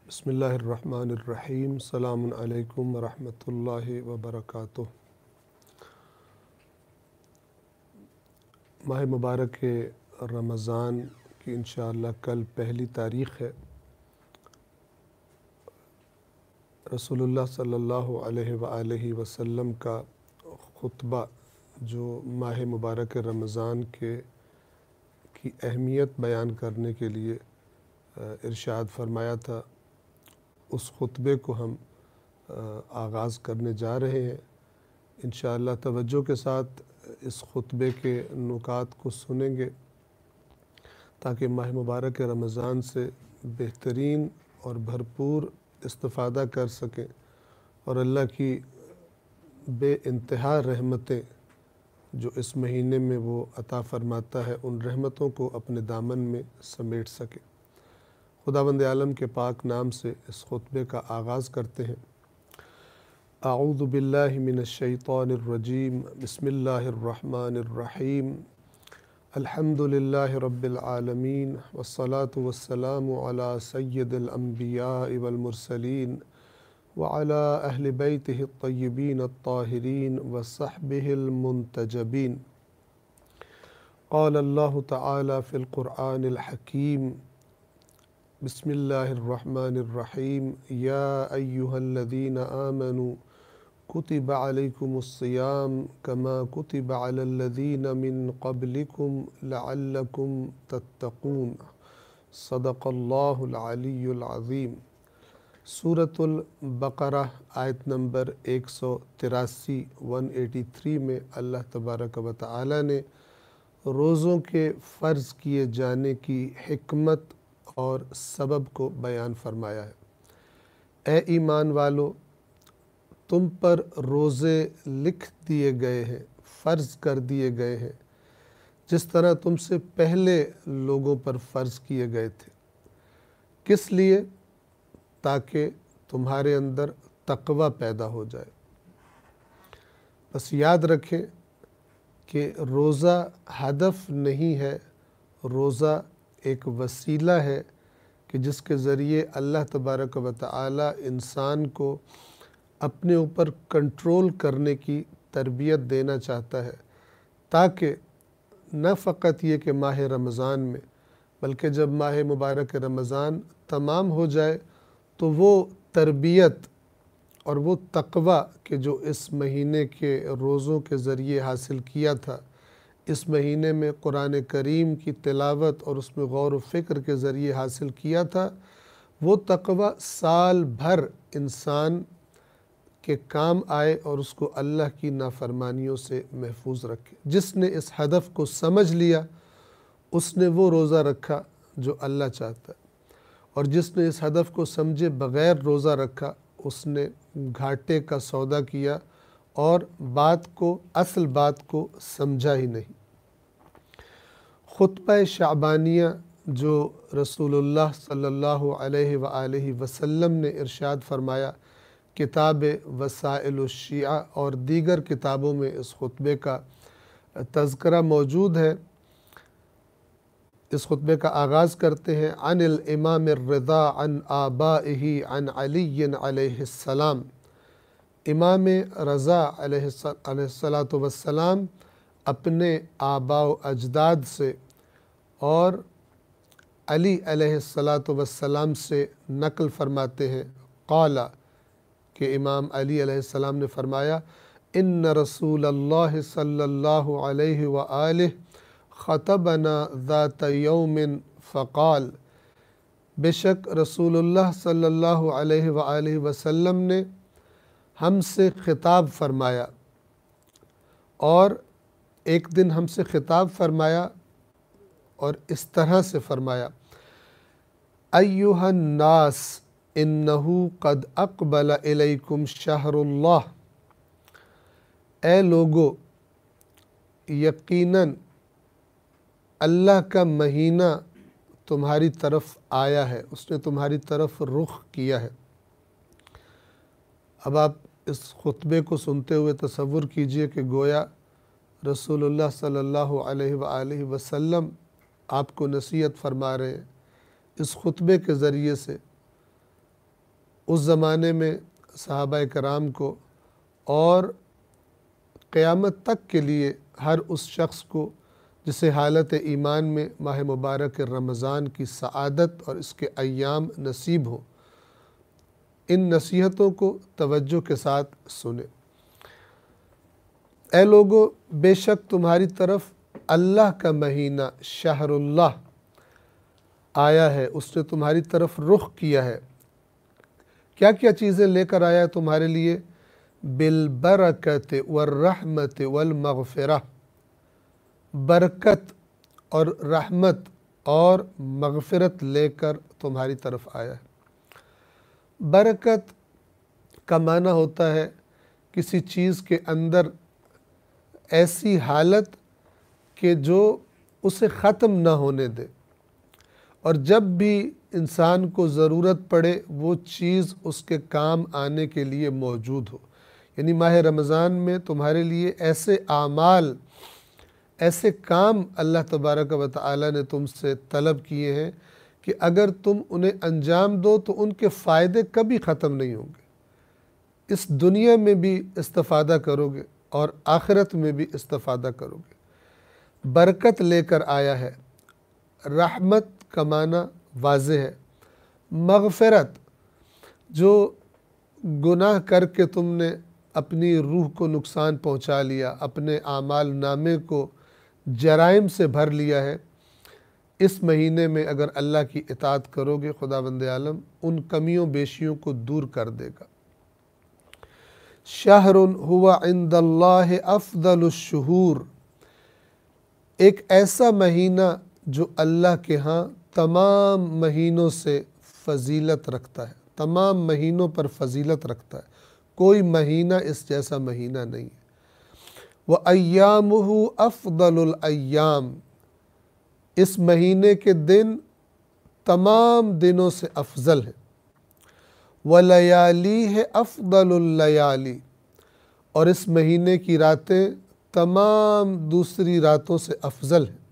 بسم اللہ الرحمن الرحیم۔ السلام علیکم ورحمۃ اللہ وبرکاتہ۔ ماہ مبارک رمضان کی انشاءاللہ کل پہلی تاریخ ہے۔ رسول اللہ صلی اللہ علیہ وآلہ وسلم کا خطبہ جو ماہ مبارک رمضان کی اہمیت بیان کرنے کے لیے ارشاد فرمایا تھا، اس خطبے کو ہم آغاز کرنے جا رہے ہیں۔ انشاءاللہ توجہ کے ساتھ اس خطبے کے نکات کو سنیں گے تاکہ ماہ مبارک رمضان سے بہترین اور بھرپور استفادہ کر سکیں اور اللہ کی بے انتہا رحمتیں جو اس مہینے میں وہ عطا فرماتا ہے، ان رحمتوں کو اپنے دامن میں سمیٹ سکیں۔ خداوند عالم کے پاک نام سے اس خطبے کا آغاز کرتے ہیں۔ اعوذ باللہ من الشیطان الرجیم، بسم اللہ الرحمن الرحیم۔ الحمد للہ رب العالمین، والصلاة والسلام علی سید الانبیاء والمرسلین وعلی اہل بیتہ الطیبین الطاہرین وصحبہ المنتجبین۔ قال اللہ تعالی فی القرآن الحکیم، بسم اللہ الرحمن الرحیم۔ یا ایہا الذین آمنوا کتب علیکم الصیام کما کتب علی الذین من قبلکم لعلکم تتقون۔ صدق اللہ العلی العظیم۔ سورۃ البقرہ آیت نمبر 183 183 میں اللہ تبارک و تعالی نے روزوں کے فرض کیے جانے کی حکمت اور سبب کو بیان فرمایا ہے۔ اے ایمان والو، تم پر روزے لکھ دیے گئے ہیں، فرض کر دیے گئے ہیں، جس طرح تم سے پہلے لوگوں پر فرض کیے گئے تھے۔ کس لیے؟ تاکہ تمہارے اندر تقوی پیدا ہو جائے۔ بس یاد رکھیں کہ روزہ ہدف نہیں ہے، روزہ ایک وسیلہ ہے کہ جس کے ذریعے اللہ تبارک و تعالی انسان کو اپنے اوپر کنٹرول کرنے کی تربیت دینا چاہتا ہے، تاکہ نہ فقط یہ کہ ماہ رمضان میں بلکہ جب ماہ مبارک رمضان تمام ہو جائے تو وہ تربیت اور وہ تقوی کہ جو اس مہینے کے روزوں کے ذریعے حاصل کیا تھا، اس مہینے میں قرآن کریم کی تلاوت اور اس میں غور و فکر کے ذریعے حاصل کیا تھا، وہ تقوی سال بھر انسان کے کام آئے اور اس کو اللہ کی نافرمانیوں سے محفوظ رکھے۔ جس نے اس ہدف کو سمجھ لیا اس نے وہ روزہ رکھا جو اللہ چاہتا ہے، اور جس نے اس ہدف کو سمجھے بغیر روزہ رکھا اس نے گھاٹے کا سودا کیا اور اصل بات کو سمجھا ہی نہیں۔ خطبہ شعبانیہ جو رسول اللہ صلی اللہ علیہ وآلہ وسلم نے ارشاد فرمایا، کتاب وسائل الشیعہ اور دیگر کتابوں میں اس خطبے کا تذکرہ موجود ہے۔ اس خطبے کا آغاز کرتے ہیں، عن الامام الرضا عن آبائہ عن علی علیہ السلام۔ امام رضا علیہ السلام اپنے آباء و اجداد سے اور علی علیہ السلام سے نقل فرماتے ہیں، قال کہ امام علی علیہ السلام نے فرمایا، ان رسول اللہ صلی اللہ علیہ وآلہ خطبنا ذات یوم فقال، بے شک رسول اللہ صلی اللہ علیہ وآلہ وسلم نے ہم سے خطاب فرمایا، اور ایک دن ہم سے خطاب فرمایا اور اس طرح سے فرمایا، ایھا الناس انہ قد اقبل الیکم شہر اللہ، اے لوگو یقیناً اللہ کا مہینہ تمہاری طرف آیا ہے، اس نے تمہاری طرف رخ کیا ہے۔ اب آپ اس خطبے کو سنتے ہوئے تصور کیجئے کہ گویا رسول اللہ صلی اللہ علیہ وآلہ وسلم آپ کو نصیحت فرما رہے ہیں اس خطبے کے ذریعے سے اس زمانے میں صحابہ کرام کو اور قیامت تک کے لیے ہر اس شخص کو جسے حالت ایمان میں ماہ مبارک رمضان کی سعادت اور اس کے ایام نصیب ہو، ان نصیحتوں کو توجہ کے ساتھ سنیں۔ اے لوگو، بے شک تمہاری طرف اللہ کا مہینہ شہر اللہ آیا ہے، اس نے تمہاری طرف رخ کیا ہے۔ کیا کیا چیزیں لے کر آیا ہے تمہارے لیے؟ بالبرکت والرحمت والمغفرہ، برکت اور رحمت اور مغفرت لے کر تمہاری طرف آیا ہے۔ برکت کا معنی ہوتا ہے کسی چیز کے اندر ایسی حالت کہ جو اسے ختم نہ ہونے دے، اور جب بھی انسان کو ضرورت پڑے وہ چیز اس کے کام آنے کے لیے موجود ہو۔ یعنی ماہ رمضان میں تمہارے لیے ایسے اعمال، ایسے کام اللہ تبارک و تعالی نے تم سے طلب کیے ہیں کہ اگر تم انہیں انجام دو تو ان کے فائدے کبھی ختم نہیں ہوں گے۔ اس دنیا میں بھی استفادہ کرو گے اور آخرت میں بھی استفادہ کرو گے۔ برکت لے کر آیا ہے۔ رحمت کا معنی واضح ہے۔ مغفرت، جو گناہ کر کے تم نے اپنی روح کو نقصان پہنچا لیا، اپنے اعمال نامے کو جرائم سے بھر لیا ہے، اس مہینے میں اگر اللہ کی اطاعت کرو گے خداوند عالم ان کمیوں بیشیوں کو دور کر دے گا۔ شہر ہوا عند اللہ افضل الشہور، ایک ایسا مہینہ جو اللہ کے ہاں تمام مہینوں سے فضیلت رکھتا ہے، تمام مہینوں پر فضیلت رکھتا ہے، کوئی مہینہ اس جیسا مہینہ نہیں ہے۔ وَأَيَّامُهُ أَفْضَلُ الْأَيَّامِ، اس مہینے کے دن تمام دنوں سے افضل ہے۔ وَلَيَالِيهِ أَفْضَلُ اللَّيَالِي، اور اس مہینے کی راتیں تمام دوسری راتوں سے افضل ہیں۔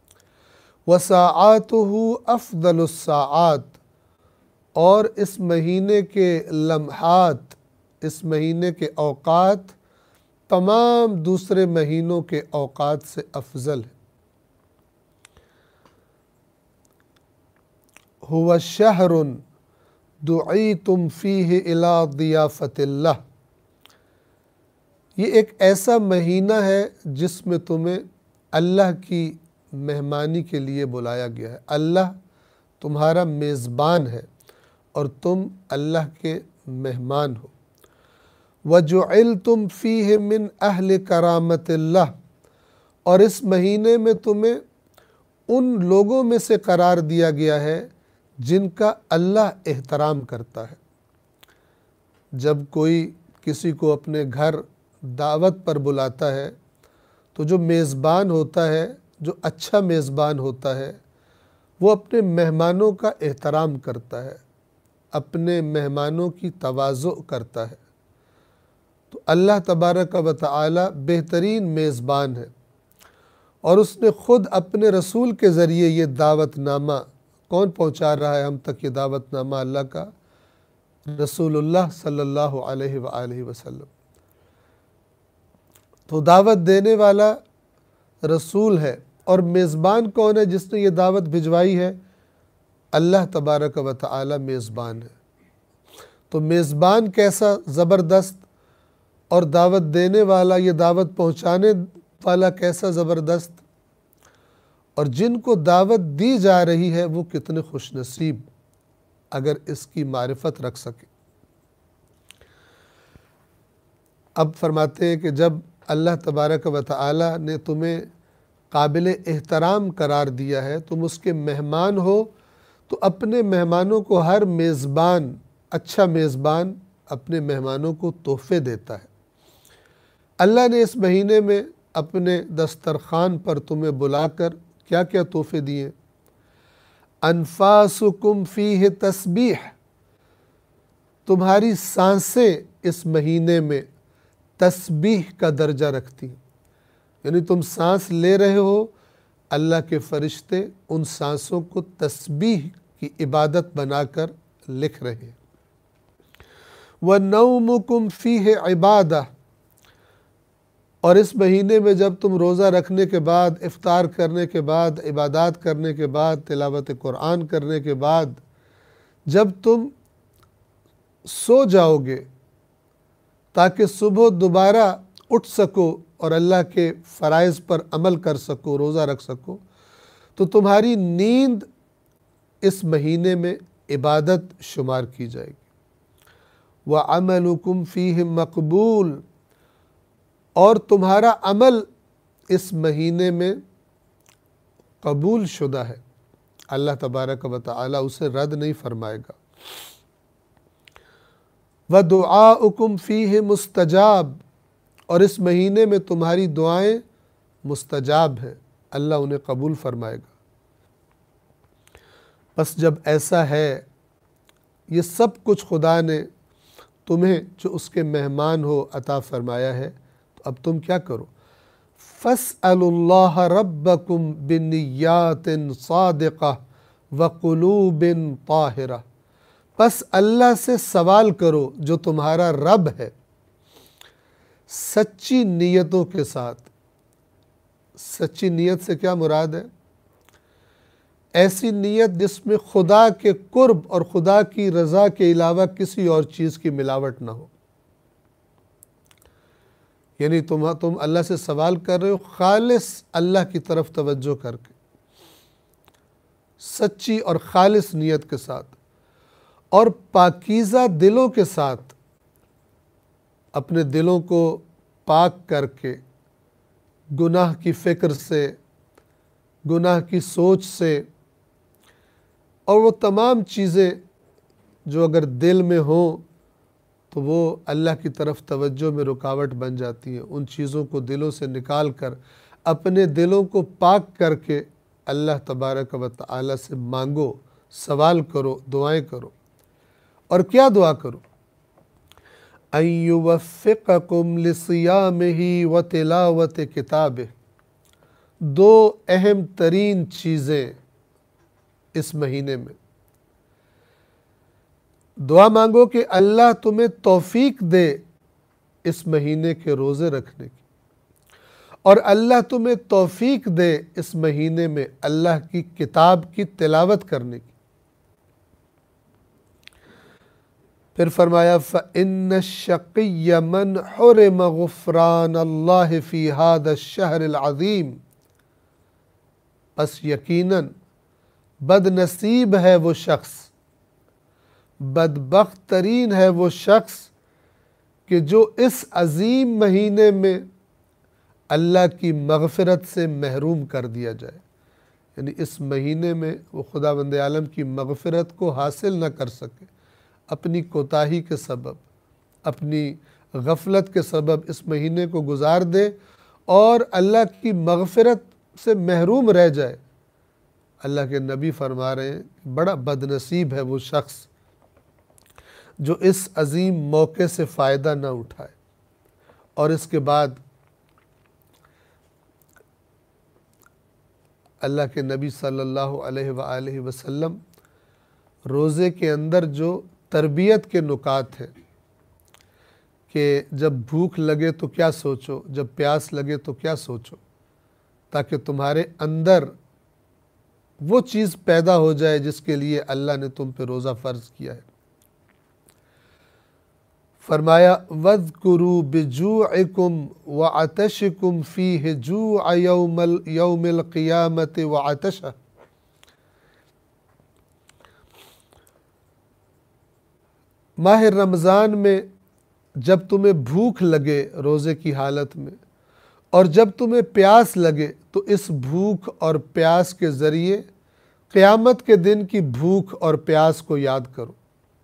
وَسَاعَاتُهُ أَفْضَلُ السَّاعَات، اور اس مہینے کے لمحات، اس مہینے کے اوقات تمام دوسرے مہینوں کے اوقات سے افضل ہے۔ هُوَ شَهْرٌ دُعِيتُمْ فِيهِ إِلَىٰ ضِيَافَةِ اللَّهِ، یہ ایک ایسا مہینہ ہے جس میں تمہیں اللہ کی مہمانی کے لیے بلایا گیا ہے۔ اللہ تمہارا میزبان ہے اور تم اللہ کے مہمان ہو۔ وَجُعِلْتُمْ فِيهِ مِنْ أَهْلِ كَرَامَةِ اللَّهِ، اور اس مہینے میں تمہیں ان لوگوں میں سے قرار دیا گیا ہے جن کا اللہ احترام کرتا ہے۔ جب کوئی کسی کو اپنے گھر دعوت پر بلاتا ہے تو جو میزبان ہوتا ہے، جو اچھا میزبان ہوتا ہے، وہ اپنے مہمانوں کا احترام کرتا ہے، اپنے مہمانوں کی تواضع کرتا ہے۔ تو اللہ تبارک و تعالی بہترین میزبان ہے، اور اس نے خود اپنے رسول کے ذریعے یہ دعوت نامہ، کون پہنچا رہا ہے ہم تک یہ دعوت نامہ؟ اللہ کا رسول اللہ صلی اللہ علیہ وآلہ وسلم۔ تو دعوت دینے والا رسول ہے، اور میزبان کون ہے جس نے یہ دعوت بھجوائی ہے؟ اللہ تبارک و تعالی میزبان ہے۔ تو میزبان کیسا زبردست، اور دعوت دینے والا، یہ دعوت پہنچانے والا کیسا زبردست، اور جن کو دعوت دی جا رہی ہے وہ کتنے خوش نصیب اگر اس کی معرفت رکھ سکے۔ اب فرماتے ہیں کہ جب اللہ تبارک و تعالی نے تمہیں قابل احترام قرار دیا ہے، تم اس کے مہمان ہو، تو اپنے مہمانوں کو، ہر میزبان، اچھا میزبان اپنے مہمانوں کو تحفے دیتا ہے۔ اللہ نے اس مہینے میں اپنے دسترخوان پر تمہیں بلا کر کیا کیا تحفے دیے؟ انفاسکم فیہ تسبیح، تمہاری سانسیں اس مہینے میں تسبیح کا درجہ رکھتی ہیں، یعنی تم سانس لے رہے ہو، اللہ کے فرشتے ان سانسوں کو تسبیح کی عبادت بنا کر لکھ رہے ہیں۔ وَنَوْمُكُمْ فِيهِ عِبَادَةٌ، اور اس مہینے میں جب تم روزہ رکھنے کے بعد، افطار کرنے کے بعد، عبادات کرنے کے بعد، تلاوت قرآن کرنے کے بعد جب تم سو جاؤ گے تاکہ صبح دوبارہ اٹھ سکو اور اللہ کے فرائض پر عمل کر سکو، روزہ رکھ سکو، تو تمہاری نیند اس مہینے میں عبادت شمار کی جائے گی۔ وَعَمَلُكُمْ فِيهِ مَقْبُولٌ، اور تمہارا عمل اس مہینے میں قبول شدہ ہے، اللہ تبارک و تعالی اسے رد نہیں فرمائے گا۔ وَدُعَاؤُكُمْ فِيهِ مُسْتَجَابٌ، اور اس مہینے میں تمہاری دعائیں مستجاب ہیں، اللہ انہیں قبول فرمائے گا۔ بس جب ایسا ہے، یہ سب کچھ خدا نے تمہیں جو اس کے مہمان ہو عطا فرمایا ہے، تو اب تم کیا کرو؟ فَاسْأَلُوا اللَّهَ رَبَّكُمْ بِنِيَّاتٍ صَادِقَةٍ وَقُلُوبٍ طَاهِرَةٍ، پس اللہ سے سوال کرو جو تمہارا رب ہے، سچی نیتوں کے ساتھ۔ سچی نیت سے کیا مراد ہے؟ ایسی نیت جس میں خدا کے قرب اور خدا کی رضا کے علاوہ کسی اور چیز کی ملاوٹ نہ ہو۔ یعنی تم اللہ سے سوال کر رہے ہو خالص اللہ کی طرف توجہ کر کے، سچی اور خالص نیت کے ساتھ، اور پاکیزہ دلوں کے ساتھ، اپنے دلوں کو پاک کر کے، گناہ کی فکر سے، گناہ کی سوچ سے، اور وہ تمام چیزیں جو اگر دل میں ہوں تو وہ اللہ کی طرف توجہ میں رکاوٹ بن جاتی ہیں، ان چیزوں کو دلوں سے نکال کر اپنے دلوں کو پاک کر کے اللہ تبارک و تعالی سے مانگو، سوال کرو، دعائیں کرو۔ اور کیا دعا کرو؟ أَن يُوَفِّقَكُمْ لِصِيَامِهِ وَتِلَاوَةِ كِتَابِهِ، دو اہم ترین چیزیں اس مہینے میں دعا مانگو کہ اللہ تمہیں توفیق دے اس مہینے کے روزے رکھنے کی، اور اللہ تمہیں توفیق دے اس مہینے میں اللہ کی کتاب کی تلاوت کرنے کی۔ پھر فرمایا فَإِنَّ الشَّقِيَّ مَنْ حُرِمَ غُفْرَانَ اللَّهِ فِي هَذَا الشَّهْرِ الْعَظِيمِ، پس یقیناً بد نصیب ہے وہ شخص، بدبخت ترین ہے وہ شخص کہ جو اس عظیم مہینے میں اللہ کی مغفرت سے محروم کر دیا جائے۔ یعنی اس مہینے میں وہ خداوند عالم کی مغفرت کو حاصل نہ کر سکے، اپنی کوتاہی کے سبب، اپنی غفلت کے سبب اس مہینے کو گزار دے اور اللہ کی مغفرت سے محروم رہ جائے۔ اللہ کے نبی فرما رہے ہیں کہ بڑا بد نصیب ہے وہ شخص جو اس عظیم موقع سے فائدہ نہ اٹھائے۔ اور اس کے بعد اللہ کے نبی صلی اللہ علیہ وآلہ وسلم روزے کے اندر جو تربیت کے نکات ہیں کہ جب بھوک لگے تو کیا سوچو، جب پیاس لگے تو کیا سوچو، تاکہ تمہارے اندر وہ چیز پیدا ہو جائے جس کے لیے اللہ نے تم پہ روزہ فرض کیا ہے۔ فرمایا وَاذْكُرُوا بِجُوعِكُمْ وَعَطَشِكُمْ فِيهِ جُوعَ يَوْمِ الْقِيَامَةِ وَعَطَشَهُ، ماہ رمضان میں جب تمہیں بھوک لگے روزے کی حالت میں، اور جب تمہیں پیاس لگے تو اس بھوک اور پیاس کے ذریعے قیامت کے دن کی بھوک اور پیاس کو یاد کرو۔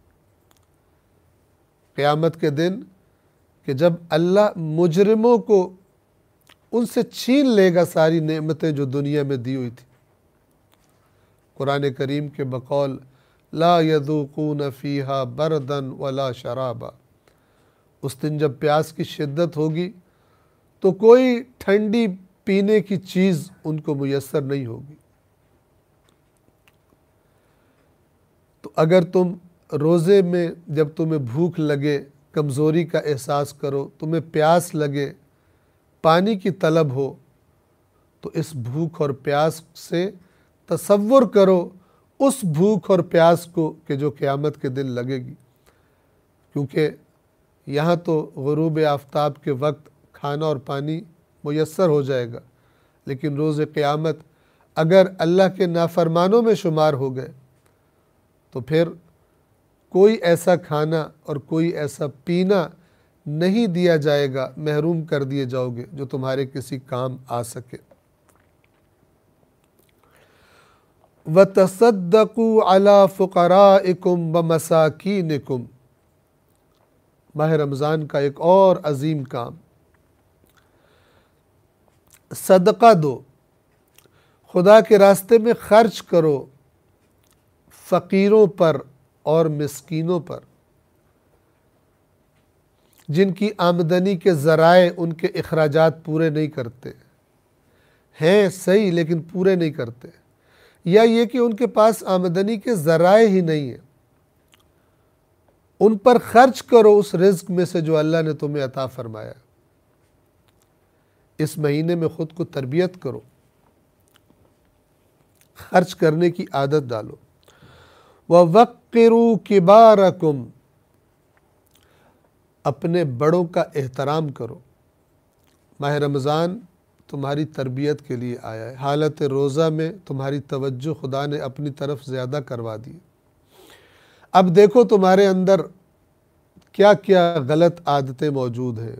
قیامت کے دن کہ جب اللہ مجرموں کو ان سے چھین لے گا ساری نعمتیں جو دنیا میں دی ہوئی تھی۔ قرآن کریم کے بقول لا يذوقون فیہا بردا ولا شرابا، اس دن جب پیاس کی شدت ہوگی تو کوئی ٹھنڈی پینے کی چیز ان کو میسر نہیں ہوگی۔ تو اگر تم روزے میں جب تمہیں بھوک لگے، کمزوری کا احساس کرو، تمہیں پیاس لگے، پانی کی طلب ہو، تو اس بھوک اور پیاس سے تصور کرو اس بھوک اور پیاس کو کہ جو قیامت کے دن لگے گی، کیونکہ یہاں تو غروب آفتاب کے وقت کھانا اور پانی میسر ہو جائے گا، لیکن روز قیامت اگر اللہ کے نافرمانوں میں شمار ہو گئے تو پھر کوئی ایسا کھانا اور کوئی ایسا پینا نہیں دیا جائے گا، محروم کر دیے جاؤ گے جو تمہارے کسی کام آ سکے۔ وَتَصَدَّقُوا عَلَى فُقَرَائِكُمْ وَمَسَاكِينِكُمْ، ماہ رمضان کا ایک اور عظیم کام، صدقہ دو، خدا کے راستے میں خرچ کرو، فقیروں پر اور مسکینوں پر، جن کی آمدنی کے ذرائع ان کے اخراجات پورے نہیں کرتے ہیں، صحیح لیکن پورے نہیں کرتے، یا یہ کہ ان کے پاس آمدنی کے ذرائع ہی نہیں ہیں، ان پر خرچ کرو اس رزق میں سے جو اللہ نے تمہیں عطا فرمایا۔ اس مہینے میں خود کو تربیت کرو، خرچ کرنے کی عادت ڈالو۔ وَوَقِّرُوا كِبَارَكُمْ، اپنے بڑوں کا احترام کرو۔ ماہ رمضان تمہاری تربیت کے لیے آیا ہے، حالت روزہ میں تمہاری توجہ خدا نے اپنی طرف زیادہ کروا دی۔ اب دیکھو تمہارے اندر کیا کیا غلط عادتیں موجود ہیں۔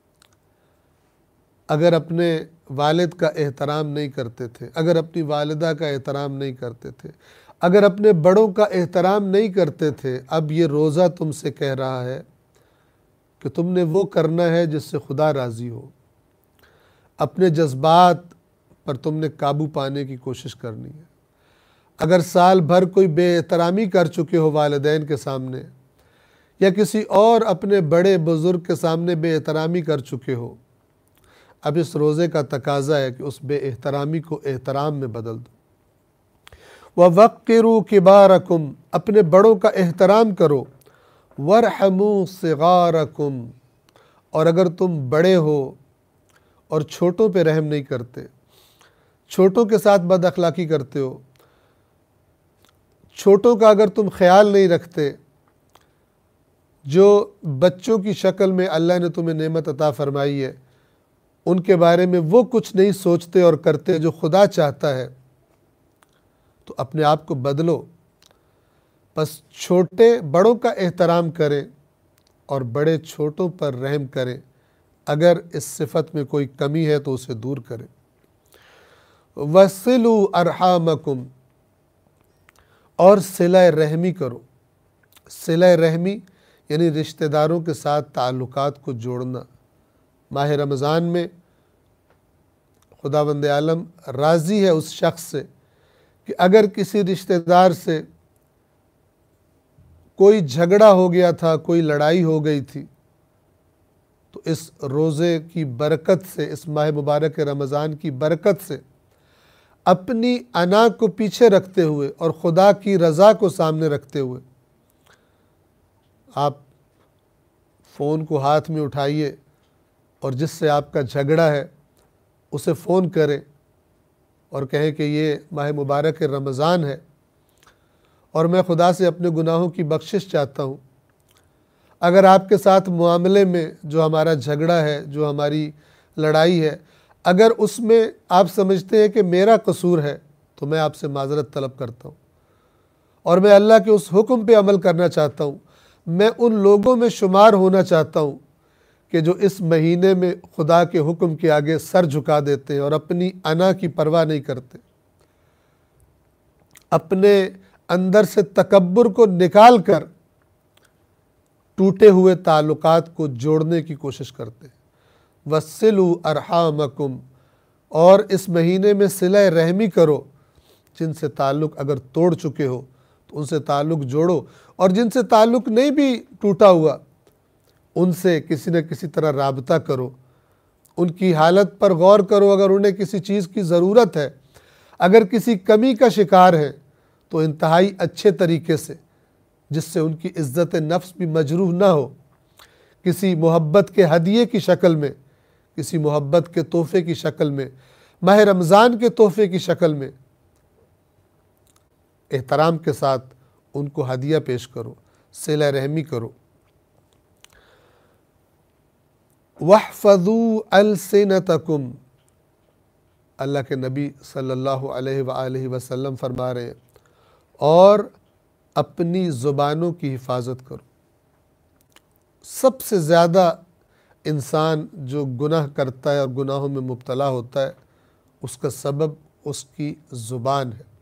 اگر اپنے والد کا احترام نہیں کرتے تھے، اگر اپنی والدہ کا احترام نہیں کرتے تھے، اگر اپنے بڑوں کا احترام نہیں کرتے تھے، اب یہ روزہ تم سے کہہ رہا ہے کہ تم نے وہ کرنا ہے جس سے خدا راضی ہو۔ اپنے جذبات پر تم نے قابو پانے کی کوشش کرنی ہے۔ اگر سال بھر کوئی بے احترامی کر چکے ہو والدین کے سامنے، یا کسی اور اپنے بڑے بزرگ کے سامنے بے احترامی کر چکے ہو، اب اس روزے کا تقاضا ہے کہ اس بے احترامی کو احترام میں بدل دو۔ وَوَقِّرُوا كِبَارَكُمْ، اپنے بڑوں کا احترام کرو۔ وَارْحَمُوا صِغَارَكُمْ، اور اگر تم بڑے ہو اور چھوٹوں پہ رحم نہیں کرتے، چھوٹوں کے ساتھ بد اخلاقی کرتے ہو، چھوٹوں کا اگر تم خیال نہیں رکھتے، جو بچوں کی شکل میں اللہ نے تمہیں نعمت عطا فرمائی ہے ان کے بارے میں وہ کچھ نہیں سوچتے اور کرتے جو خدا چاہتا ہے، تو اپنے آپ کو بدلو۔ بس چھوٹے بڑوں کا احترام کریں اور بڑے چھوٹوں پر رحم کریں، اگر اس صفت میں کوئی کمی ہے تو اسے دور کریں۔ وَصِلُوا أَرْحَامَكُمْ، اور صلہ رحمی کرو۔ صلہ رحمی یعنی رشتہ داروں کے ساتھ تعلقات کو جوڑنا۔ ماہ رمضان میں خداوند عالم راضی ہے اس شخص سے کہ اگر کسی رشتہ دار سے کوئی جھگڑا ہو گیا تھا، کوئی لڑائی ہو گئی تھی، تو اس روزے کی برکت سے، اس ماہ مبارک رمضان کی برکت سے، اپنی انا کو پیچھے رکھتے ہوئے اور خدا کی رضا کو سامنے رکھتے ہوئے، آپ فون کو ہاتھ میں اٹھائیے اور جس سے آپ کا جھگڑا ہے اسے فون کریں اور کہیں کہ یہ ماہ مبارک رمضان ہے اور میں خدا سے اپنے گناہوں کی بخشش چاہتا ہوں۔ اگر آپ کے ساتھ معاملے میں جو ہمارا جھگڑا ہے، جو ہماری لڑائی ہے، اگر اس میں آپ سمجھتے ہیں کہ میرا قصور ہے تو میں آپ سے معذرت طلب کرتا ہوں، اور میں اللہ کے اس حکم پہ عمل کرنا چاہتا ہوں۔ میں ان لوگوں میں شمار ہونا چاہتا ہوں کہ جو اس مہینے میں خدا کے حکم کے آگے سر جھکا دیتے ہیں اور اپنی انا کی پرواہ نہیں کرتے، اپنے اندر سے تکبر کو نکال کر ٹوٹے ہوئے تعلقات کو جوڑنے کی کوشش کرتے ہیں۔ وَصِلُوا أَرْحَامَكُمْ، اور اس مہینے میں صلہ رحمی کرو۔ جن سے تعلق اگر توڑ چکے ہو تو ان سے تعلق جوڑو، اور جن سے تعلق نہیں بھی ٹوٹا ہوا ان سے کسی نہ کسی طرح رابطہ کرو، ان کی حالت پر غور کرو۔ اگر انہیں کسی چیز کی ضرورت ہے، اگر کسی کمی کا شکار ہے، تو انتہائی اچھے طریقے سے جس سے ان کی عزت نفس بھی مجروح نہ ہو، کسی محبت کے ہدیے کی شکل میں، کسی محبت کے تحفے کی شکل میں، ماہ رمضان کے تحفے کی شکل میں احترام کے ساتھ ان کو ہدیہ پیش کرو، صلہ رحمی کرو۔ وَاحْفَظُوا أَلْسِنَتَكُمْ، اللہ کے نبی صلی اللہ علیہ وآلہ وسلم فرما رہے ہیں، اور اپنی زبانوں کی حفاظت کرو۔ سب سے زیادہ انسان جو گناہ کرتا ہے اور گناہوں میں مبتلا ہوتا ہے، اس کا سبب اس کی زبان ہے۔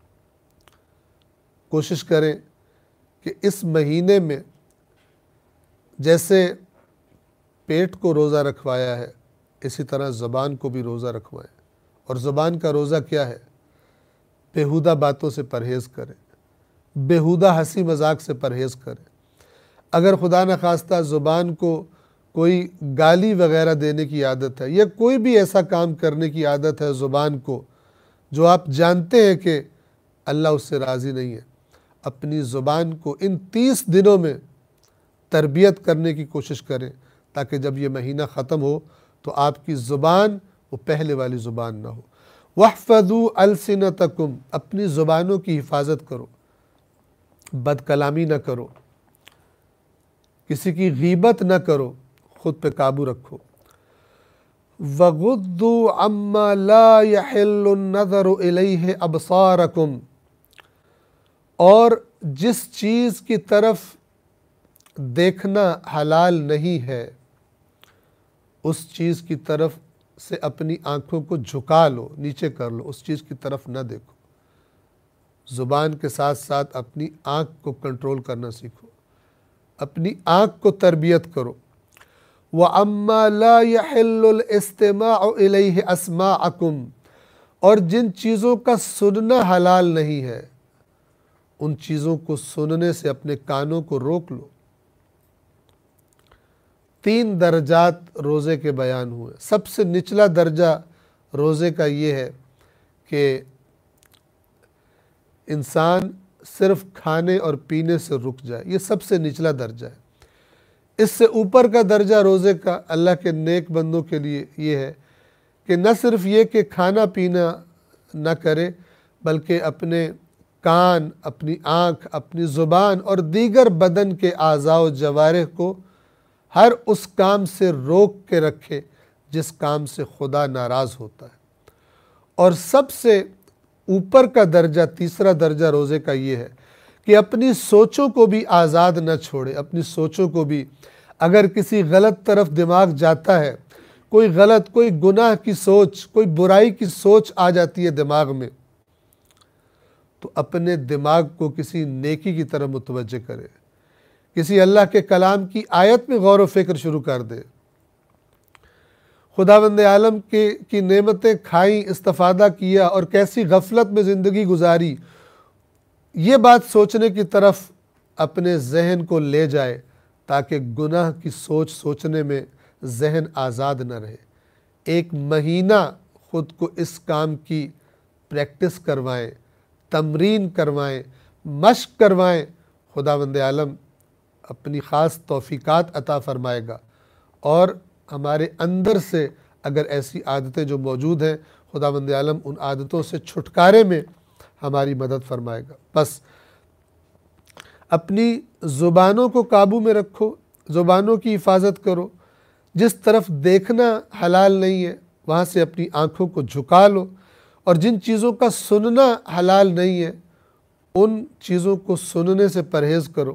کوشش کریں کہ اس مہینے میں جیسے پیٹ کو روزہ رکھوایا ہے، اسی طرح زبان کو بھی روزہ رکھوائیں۔ اور زبان کا روزہ کیا ہے؟ بیہودہ باتوں سے پرہیز کریں، بیہودہ ہنسی مذاق سے پرہیز کریں۔ اگر خدا نخواستہ زبان کو کوئی گالی وغیرہ دینے کی عادت ہے، یا کوئی بھی ایسا کام کرنے کی عادت ہے زبان کو جو آپ جانتے ہیں کہ اللہ اس سے راضی نہیں ہے، اپنی زبان کو ان 30 دنوں میں تربیت کرنے کی کوشش کریں، تاکہ جب یہ مہینہ ختم ہو تو آپ کی زبان وہ پہلے والی زبان نہ ہو۔ وَاحْفَظُوا أَلْسِنَتَكُمْ، اپنی زبانوں کی حفاظت کرو، بد کلامی نہ کرو، کسی کی غیبت نہ کرو، خود پہ قابو رکھو۔ وَغُضُّوا عَمَّا لَا يَحِلُّ النَّظَرُ إِلَيْهِ أَبْصَارَكُمْ، اور جس چیز کی طرف دیکھنا حلال نہیں ہے، اس چیز کی طرف سے اپنی آنکھوں کو جھکا لو، نیچے کر لو، اس چیز کی طرف نہ دیکھو۔ زبان کے ساتھ ساتھ اپنی آنکھ کو کنٹرول کرنا سیکھو، اپنی آنکھ کو تربیت کرو۔ وَأَمَّا لَا يَحِلُّ الْإِسْتِمَاعُ إِلَيْهِ أَسْمَاعَكُمْ، اور جن چیزوں کا سننا حلال نہیں ہے، ان چیزوں کو سننے سے اپنے کانوں کو روک لو۔ 3 درجات روزے کے بیان ہوئے۔ سب سے نچلا درجہ روزے کا یہ ہے کہ انسان صرف کھانے اور پینے سے رک جائے، یہ سب سے نچلا درجہ ہے۔ اس سے اوپر کا درجہ روزے کا اللہ کے نیک بندوں کے لیے یہ ہے کہ نہ صرف یہ کہ کھانا پینا نہ کرے، بلکہ اپنے کان، اپنی آنکھ، اپنی زبان اور دیگر بدن کے اعضاء و جوارح کو ہر اس کام سے روک کے رکھے جس کام سے خدا ناراض ہوتا ہے۔ اور سب سے اوپر کا درجہ، تیسرا درجہ روزے کا یہ ہے کہ اپنی سوچوں کو بھی آزاد نہ چھوڑے، اپنی سوچوں کو بھی، اگر کسی غلط طرف دماغ جاتا ہے، کوئی غلط، کوئی گناہ کی سوچ، کوئی برائی کی سوچ آ جاتی ہے دماغ میں، تو اپنے دماغ کو کسی نیکی کی طرف متوجہ کرے، کسی اللہ کے کلام کی آیت میں غور و فکر شروع کر دے، خداوند عالم کی نعمتیں کھائیں، استفادہ کیا اور کیسی غفلت میں زندگی گزاری، یہ بات سوچنے کی طرف اپنے ذہن کو لے جائے، تاکہ گناہ کی سوچ سوچنے میں ذہن آزاد نہ رہے۔ 1 مہینہ خود کو اس کام کی پریکٹس کروائیں، تمرین کروائیں، مشق کروائیں، خداوند عالم اپنی خاص توفیقات عطا فرمائے گا، اور ہمارے اندر سے اگر ایسی عادتیں جو موجود ہیں، خداوند عالم ان عادتوں سے چھٹکارے میں ہماری مدد فرمائے گا۔ بس اپنی زبانوں کو قابو میں رکھو، زبانوں کی حفاظت کرو، جس طرف دیکھنا حلال نہیں ہے وہاں سے اپنی آنکھوں کو جھکا لو، اور جن چیزوں کا سننا حلال نہیں ہے ان چیزوں کو سننے سے پرہیز کرو۔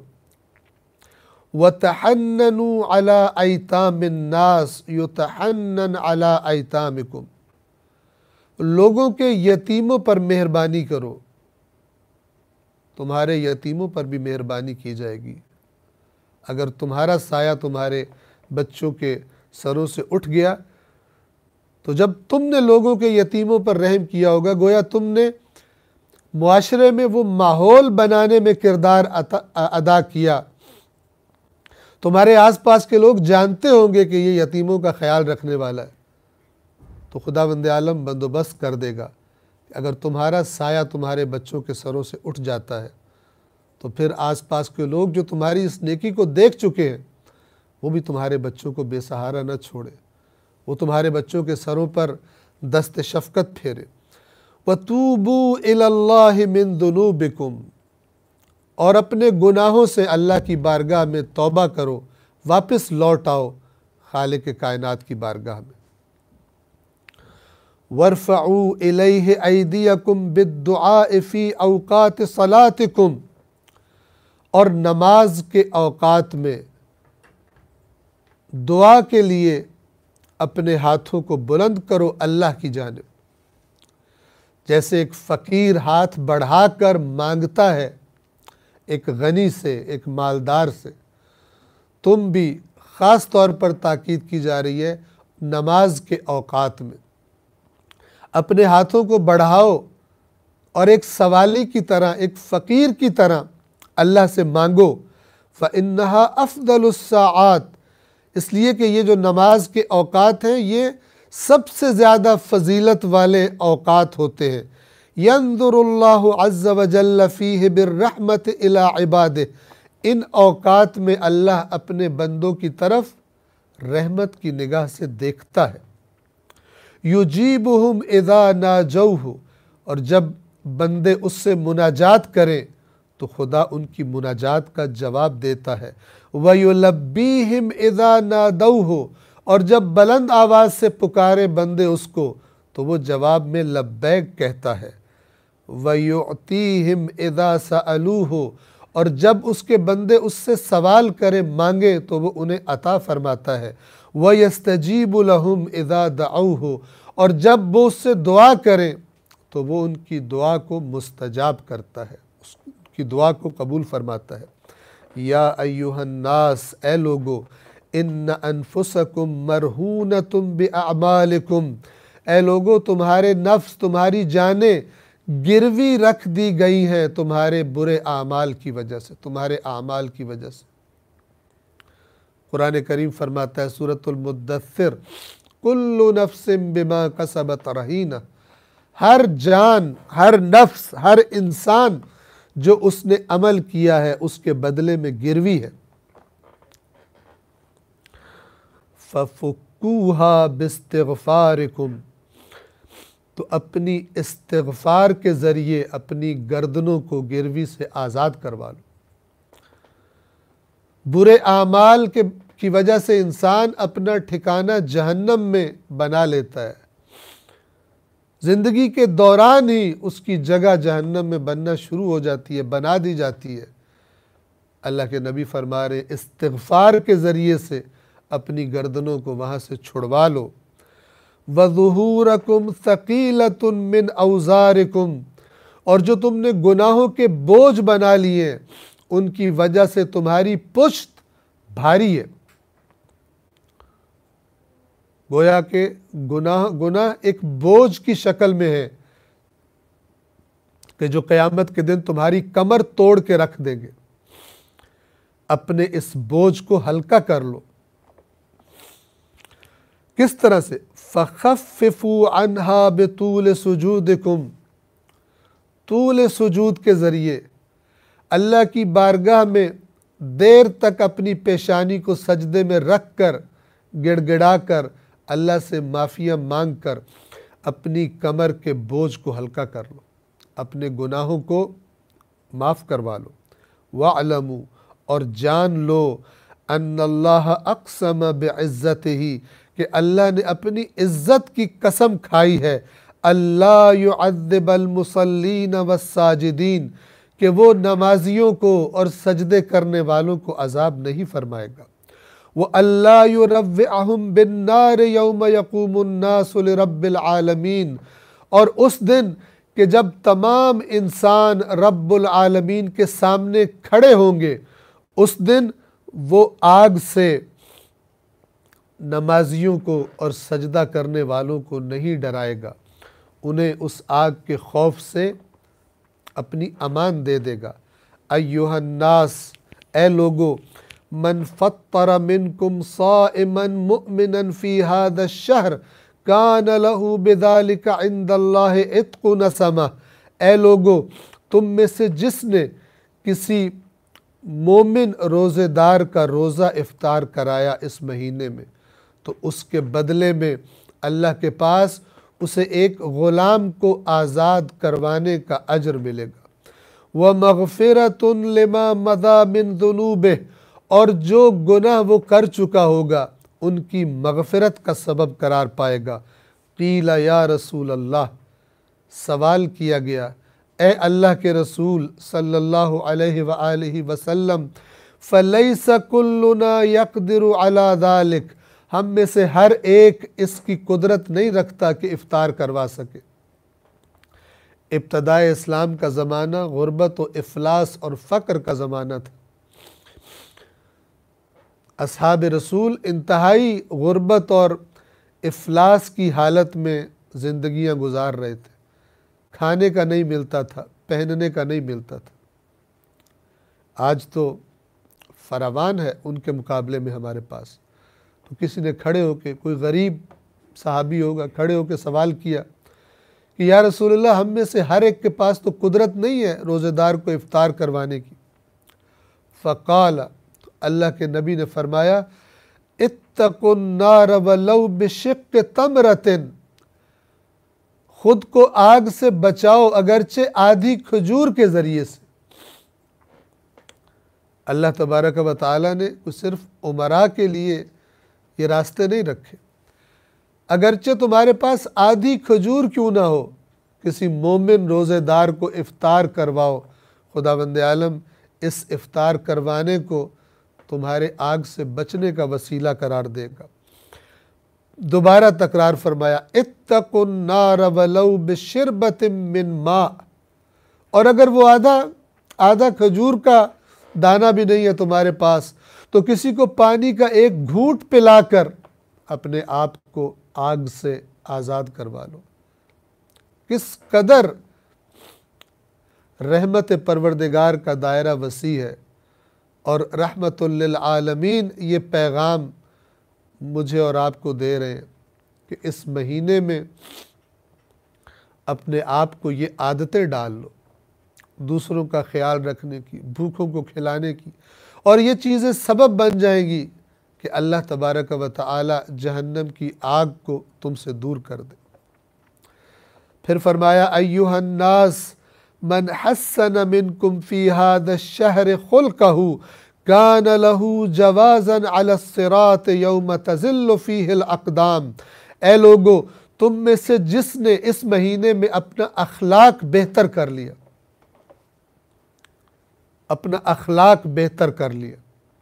وَتَحَنَّنُوا عَلَىٰ أَيْتَامِ النَّاسِ يُتَحَنَّنْ عَلَىٰ أَيْتَامِكُمْ، لوگوں کے یتیموں پر مہربانی کرو، تمہارے یتیموں پر بھی مہربانی کی جائے گی۔ اگر تمہارا سایہ تمہارے بچوں کے سروں سے اٹھ گیا تو جب تم نے لوگوں کے یتیموں پر رحم کیا ہوگا، گویا تم نے معاشرے میں وہ ماحول بنانے میں کردار ادا کیا، تمہارے آس پاس کے لوگ جانتے ہوں گے کہ یہ یتیموں کا خیال رکھنے والا ہے، تو خداوند عالم بندوبست کر دے گا کہ اگر تمہارا سایہ تمہارے بچوں کے سروں سے اٹھ جاتا ہے تو پھر آس پاس کے لوگ جو تمہاری اس نیکی کو دیکھ چکے ہیں وہ بھی تمہارے بچوں کو بے سہارا نہ چھوڑے، وہ تمہارے بچوں کے سروں پر دست شفقت پھیرے۔ وَتُوبُوا إِلَى اللَّهِ مِن ذُنُوبِكُمْ، اور اپنے گناہوں سے اللہ کی بارگاہ میں توبہ کرو، واپس لوٹ آؤ خالق کائنات کی بارگاہ میں۔ وَارْفَعُوا إِلَيْهِ أَيْدِيَكُمْ بِالدُّعَاءِ فِي أَوْقَاتِ صَلَاتِكُمْ، اور نماز کے اوقات میں دعا کے لیے اپنے ہاتھوں کو بلند کرو اللہ کی جانب۔ جیسے ایک فقیر ہاتھ بڑھا کر مانگتا ہے ایک غنی سے، ایک مالدار سے، تم بھی خاص طور پر تاکید کی جا رہی ہے نماز کے اوقات میں اپنے ہاتھوں کو بڑھاؤ اور ایک سوالی کی طرح، ایک فقیر کی طرح اللہ سے مانگو۔ فَإِنَّهَا أَفْضَلُ السَّاعَاتِ، اس لیے کہ یہ جو نماز کے اوقات ہیں یہ سب سے زیادہ فضیلت والے اوقات ہوتے ہیں۔ يَنظُرُ اللَّهُ عَزَّ وَجَلَّ فِيهِ بِالرَّحْمَةِ إِلَىٰ عِبَادِهِ، ان اوقات میں اللہ اپنے بندوں کی طرف رحمت کی نگاہ سے دیکھتا ہے۔ يُجِيبُهُمْ إِذَا نَاجَوْهُ، اور جب بندے اس سے مناجات کریں تو خدا ان کی مناجات کا جواب دیتا ہے۔ وَيُلَبِّيهِمْ إِذَا نَادَوْهُ، اور جب بلند آواز سے پکارے بندے اس کو تو وہ جواب میں لبیک کہتا ہے۔ وَيُعْطِيهِمْ إِذَا سَأَلُوهُ، اور جب اس کے بندے اس سے سوال کرے، مانگے تو وہ انہیں عطا فرماتا ہے۔ وَيَسْتَجِيبُ لَهُمْ إِذَا دَعَوْهُ، اور جب وہ اس سے دعا کریں تو وہ ان کی دعا کو مستجاب کرتا ہے، اس کی دعا کو قبول فرماتا ہے۔ یا ایہا الناس، اے لوگو، ان انفسکم مرہونۃ باعمالکم، اے لوگو تمہارے نفس، تمہاری جانیں گروی رکھ دی گئی ہیں تمہارے برے اعمال کی وجہ سے، تمہارے اعمال کی وجہ سے۔ قرآن کریم فرماتا ہے سورۃ المدثر، کل نفس بما کسبت رہینہ، ہر جان، ہر نفس، ہر انسان جو اس نے عمل کیا ہے اس کے بدلے میں گروی ہے۔ فَفُكُّوهَا بِاسْتِغْفَارِكُمْ، تو اپنی استغفار کے ذریعے اپنی گردنوں کو گروی سے آزاد کروا لو۔ برے اعمال کی وجہ سے انسان اپنا ٹھکانہ جہنم میں بنا لیتا ہے، زندگی کے دوران ہی اس کی جگہ جہنم میں بننا شروع ہو جاتی ہے، بنا دی جاتی ہے۔ اللہ کے نبی فرما رہے استغفار کے ذریعے سے اپنی گردنوں کو وہاں سے چھڑوا لو۔ وَظُهُورَكُمْ ثَقِيلَةٌ مِّنْ أَوْزَارِكُمْ، اور جو تم نے گناہوں کے بوجھ بنا لیے ان کی وجہ سے تمہاری پشت بھاری ہے۔ گویا کہ گناہ ایک بوجھ کی شکل میں ہے کہ جو قیامت کے دن تمہاری کمر توڑ کے رکھ دیں گے۔ اپنے اس بوجھ کو ہلکا کر لو۔ کس طرح سے؟ فَخَفِّفُوا عَنْهَا بِطُولِ سُجُودِكُمْ، طول سجود کے ذریعے اللہ کی بارگاہ میں دیر تک اپنی پیشانی کو سجدے میں رکھ کر، گڑ گڑا کر، اللہ سے معافیاں مانگ کر اپنی کمر کے بوجھ کو ہلکا کر لو، اپنے گناہوں کو معاف کروا لو۔ وَاعْلَمُوا، اور جان لو، ان اللہ اقسم بعزتہ، کہ اللہ نے اپنی عزت کی قسم کھائی ہے، اللہ يعذب المصلین والساجدین، کہ وہ نمازیوں کو اور سجدے کرنے والوں کو عذاب نہیں فرمائے گا۔ وَأَلَّا يُرَوِّعَهُمْ بِالنَّارِ يَوْمَ يَقُومُ النَّاسُ لِرَبِّ الْعَالَمِينَ، اور اس دن کہ جب تمام انسان رب العالمین کے سامنے کھڑے ہوں گے، اس دن وہ آگ سے نمازیوں کو اور سجدہ کرنے والوں کو نہیں ڈرائے گا، انہیں اس آگ کے خوف سے اپنی امان دے دے گا۔ ایہا الناس، اے لوگو، من فطر منکم صائما مؤمنا فی هذا الشہر کان لہ بذلک عند اللہ عتق نسمہ، اے لوگو، تم میں سے جس نے کسی مومن روزے دار کا روزہ افطار کرایا اس مہینے میں تو اس کے بدلے میں اللہ کے پاس اسے ایک غلام کو آزاد کروانے کا اجر ملے گا۔ وَمَغْفِرَةٌ لِمَا مَضَى مِن ذُنُوبِهِ، اور جو گناہ وہ کر چکا ہوگا ان کی مغفرت کا سبب قرار پائے گا۔ قیل یا رسول اللہ، سوال کیا گیا اے اللہ کے رسول صلی اللہ علیہ وآلہ وسلم، فَلَيْسَ كُلُّنَا يَقْدِرُ عَلَى ذَلِكَ، ہم میں سے ہر ایک اس کی قدرت نہیں رکھتا کہ افطار کروا سکے۔ ابتدائے اسلام کا زمانہ غربت و افلاس اور فقر کا زمانہ تھا۔ اصحاب رسول انتہائی غربت اور افلاس کی حالت میں زندگیاں گزار رہے تھے۔ کھانے کا نہیں ملتا تھا، پہننے کا نہیں ملتا تھا۔ آج تو فراوان ہے ان کے مقابلے میں ہمارے پاس۔ تو کسی نے کھڑے ہو کے، کوئی غریب صحابی ہوگا، کھڑے ہو کے سوال کیا کہ یا رسول اللہ، ہم میں سے ہر ایک کے پاس تو قدرت نہیں ہے روزے دار کو افطار کروانے کی۔ فقال، تو اللہ کے نبی نے فرمایا، اتقوا النار ولو بشق تمرۃ، خود کو آگ سے بچاؤ اگرچہ آدھی کھجور کے ذریعے سے۔ اللہ تبارک و تعالیٰ نے صرف امراء کے لیے یہ راستے نہیں رکھے، اگرچہ تمہارے پاس آدھی کھجور کیوں نہ ہو، کسی مومن روزے دار کو افطار کرواؤ، خداوند عالم اس افطار کروانے کو تمہارے آگ سے بچنے کا وسیلہ قرار دے گا۔ دوبارہ تکرار فرمایا، اتقوا النار ولو بشربۃ من ماء، اور اگر وہ آدھا کھجور کا دانہ بھی نہیں ہے تمہارے پاس تو کسی کو پانی کا ایک گھونٹ پلا کر اپنے آپ کو آگ سے آزاد کروا لو۔ کس قدر رحمت پروردگار کا دائرہ وسیع ہے، اور رحمت للعالمین یہ پیغام مجھے اور آپ کو دے رہے ہیں کہ اس مہینے میں اپنے آپ کو یہ عادتیں ڈال لو، دوسروں کا خیال رکھنے کی، بھوکوں کو کھلانے کی، اور یہ چیزیں سبب بن جائیں گی کہ اللہ تبارک و تعالی جہنم کی آگ کو تم سے دور کر دے۔ پھر فرمایا، ایھا الناس من حسن منکم فی ھذا الشہر خلقہ کان لہ جوازا علی الصراط یوم تزل فیہ الاقدام، اے لوگو، تم میں سے جس نے اس مہینے میں اپنا اخلاق بہتر کر لیا، اپنا اخلاق بہتر کر لیا،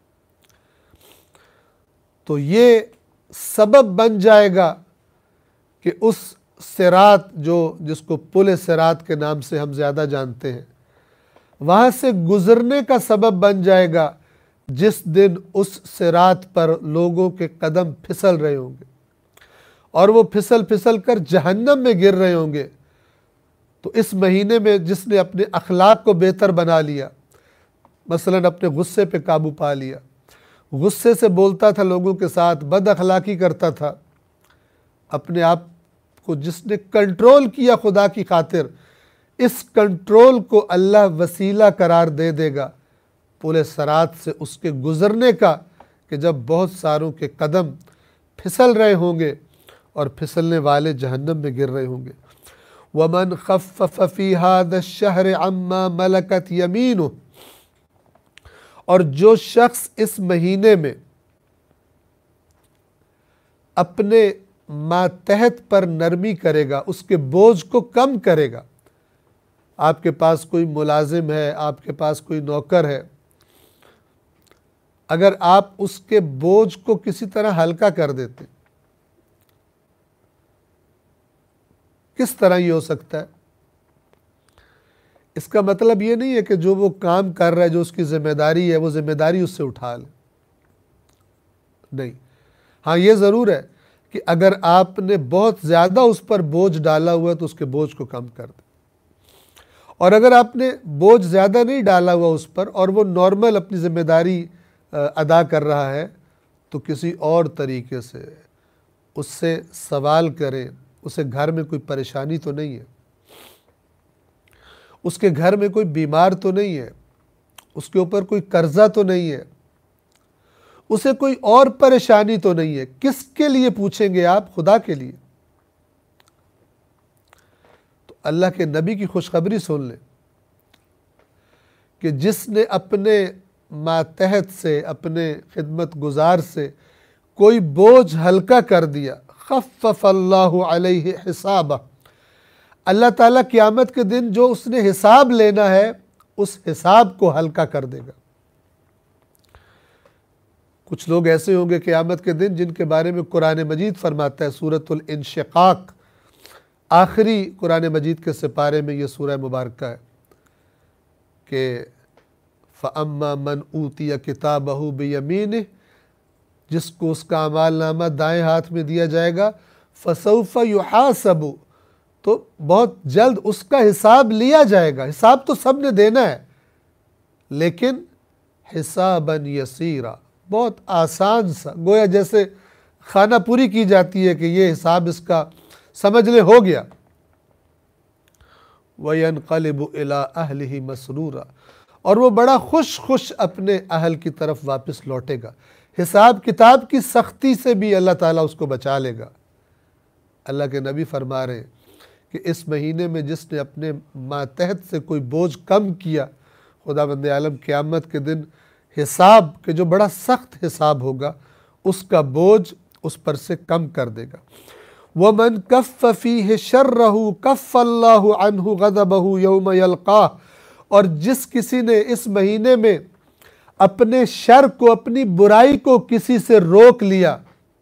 تو یہ سبب بن جائے گا کہ اس صراط جس کو پل صراط کے نام سے ہم زیادہ جانتے ہیں، وہاں سے گزرنے کا سبب بن جائے گا جس دن اس صراط پر لوگوں کے قدم پھسل رہے ہوں گے اور وہ پھسل کر جہنم میں گر رہے ہوں گے۔ تو اس مہینے میں جس نے اپنے اخلاق کو بہتر بنا لیا، مثلاً اپنے غصے پہ قابو پا لیا، غصے سے بولتا تھا لوگوں کے ساتھ، بد اخلاقی کرتا تھا، اپنے آپ کو جس نے کنٹرول کیا خدا کی خاطر، اس کنٹرول کو اللہ وسیلہ قرار دے دے گا پل صراط سے اس کے گزرنے کا، کہ جب بہت ساروں کے قدم پھسل رہے ہوں گے اور پھسلنے والے جہنم میں گر رہے ہوں گے۔ وَمَنْ خَفَّفَ فِي هَذَا الشَّهْرِ عَمَّا مَلَكَتْ يَمِينُهُ، اور جو شخص اس مہینے میں اپنے ماتحت پر نرمی کرے گا، اس کے بوجھ کو کم کرے گا، آپ کے پاس کوئی ملازم ہے، آپ کے پاس کوئی نوکر ہے، اگر آپ اس کے بوجھ کو کسی طرح ہلکا کر دیتے، کس طرح یہ ہو سکتا ہے؟ اس کا مطلب یہ نہیں ہے کہ جو وہ کام کر رہا ہے، جو اس کی ذمہ داری ہے، وہ ذمہ داری اس سے اٹھا لے، نہیں۔ ہاں یہ ضرور ہے کہ اگر آپ نے بہت زیادہ اس پر بوجھ ڈالا ہوا ہے تو اس کے بوجھ کو کم کر دیں، اور اگر آپ نے بوجھ زیادہ نہیں ڈالا ہوا اس پر اور وہ نارمل اپنی ذمہ داری ادا کر رہا ہے، تو کسی اور طریقے سے اس سے سوال کریں، اسے گھر میں کوئی پریشانی تو نہیں ہے، اس کے گھر میں کوئی بیمار تو نہیں ہے، اس کے اوپر کوئی قرضہ تو نہیں ہے، اسے کوئی اور پریشانی تو نہیں ہے، کس کے لیے پوچھیں گے آپ؟ خدا کے لیے۔ تو اللہ کے نبی کی خوشخبری سن لیں کہ جس نے اپنے ماتحت سے، اپنے خدمت گزار سے کوئی بوجھ ہلکا کر دیا، خفف اللہ علیہ حسابہ، اللہ تعالیٰ قیامت کے دن جو اس نے حساب لینا ہے اس حساب کو ہلکا کر دے گا۔ کچھ لوگ ایسے ہوں گے قیامت کے دن جن کے بارے میں قرآن مجید فرماتا ہے، سورۃ الانشقاق، آخری قرآن مجید کے سپارے میں یہ سورہ مبارکہ ہے کہ فَأَمَّا مَنْ أُوتِيَ كِتَابَهُ بِيَمِينِهِ، جس کو اس کا اعمال نامہ دائیں ہاتھ میں دیا جائے گا، فَسَوْفَ يُحَاسَبُ، تو بہت جلد اس کا حساب لیا جائے گا۔ حساب تو سب نے دینا ہے، لیکن حساباً یسیرا، بہت آسان سا، گویا جیسے خانہ پوری کی جاتی ہے کہ یہ حساب اس کا سمجھ لے ہو گیا۔ وَيَنْقَلِبُ إِلَىٰ أَهْلِهِ مَسْرُورًا، اور وہ بڑا خوش اپنے اہل کی طرف واپس لوٹے گا۔ حساب کتاب کی سختی سے بھی اللہ تعالیٰ اس کو بچا لے گا۔ اللہ کے نبی فرما رہے ہیں کہ اس مہینے میں جس نے اپنے ماتحت سے کوئی بوجھ کم کیا، خدا بند عالم قیامت کے دن حساب کے جو بڑا سخت حساب ہوگا اس کا بوجھ اس پر سے کم کر دے گا۔ وَمَنْ كَفَّ فِيهِ شَرَّهُ كَفَّ اللَّهُ عَنْهُ غَضَبَهُ يَوْمَ يَلْقَاهُ، اور جس کسی نے اس مہینے میں اپنے شر کو، اپنی برائی کو کسی سے روک لیا،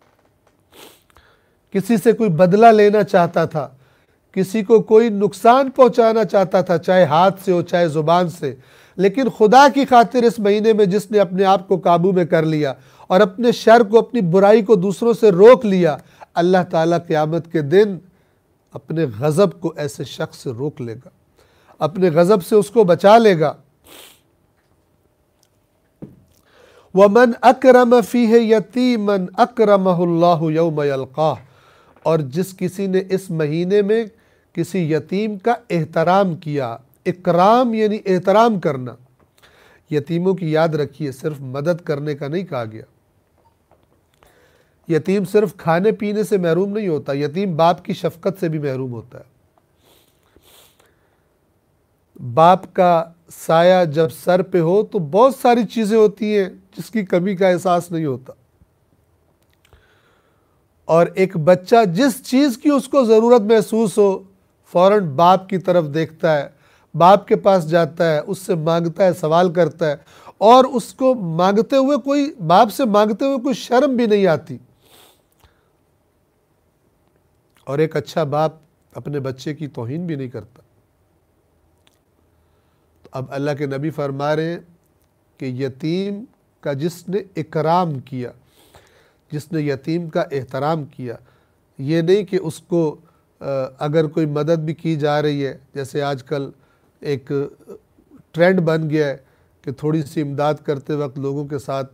کسی سے کوئی بدلہ لینا چاہتا تھا، کسی کو کوئی نقصان پہنچانا چاہتا تھا، چاہے ہاتھ سے ہو چاہے زبان سے، لیکن خدا کی خاطر اس مہینے میں جس نے اپنے آپ کو قابو میں کر لیا اور اپنے شر کو، اپنی برائی کو دوسروں سے روک لیا، اللہ تعالیٰ قیامت کے دن اپنے غضب کو ایسے شخص سے روک لے گا، اپنے غضب سے اس کو بچا لے گا۔ وَمَنْ أَكْرَمَ فِيهِ يَتِيمًا أَكْرَمَهُ اللَّهُ يَوْمَ يَلْقَاهُ، اور جس کسی نے اس مہینے میں کسی یتیم کا احترام کیا، اکرام یعنی احترام کرنا، یتیموں کی یاد رکھیے صرف مدد کرنے کا نہیں کہا گیا۔ یتیم صرف کھانے پینے سے محروم نہیں ہوتا، یتیم باپ کی شفقت سے بھی محروم ہوتا ہے۔ باپ کا سایہ جب سر پہ ہو تو بہت ساری چیزیں ہوتی ہیں جس کی کمی کا احساس نہیں ہوتا، اور ایک بچہ جس چیز کی اس کو ضرورت محسوس ہو فوراً باپ کی طرف دیکھتا ہے، باپ کے پاس جاتا ہے، اس سے مانگتا ہے، سوال کرتا ہے، اور اس کو مانگتے ہوئے کوئی، باپ سے مانگتے ہوئے کوئی شرم بھی نہیں آتی۔ اور ایک اچھا باپ اپنے بچے کی توہین بھی نہیں کرتا۔ تو اب اللہ کے نبی فرما رہے ہیں کہ یتیم کا جس نے اکرام کیا، جس نے یتیم کا احترام کیا، یہ نہیں کہ اس کو اگر کوئی مدد بھی کی جا رہی ہے، جیسے آج کل ایک ٹرینڈ بن گیا ہے کہ تھوڑی سی امداد کرتے وقت لوگوں کے ساتھ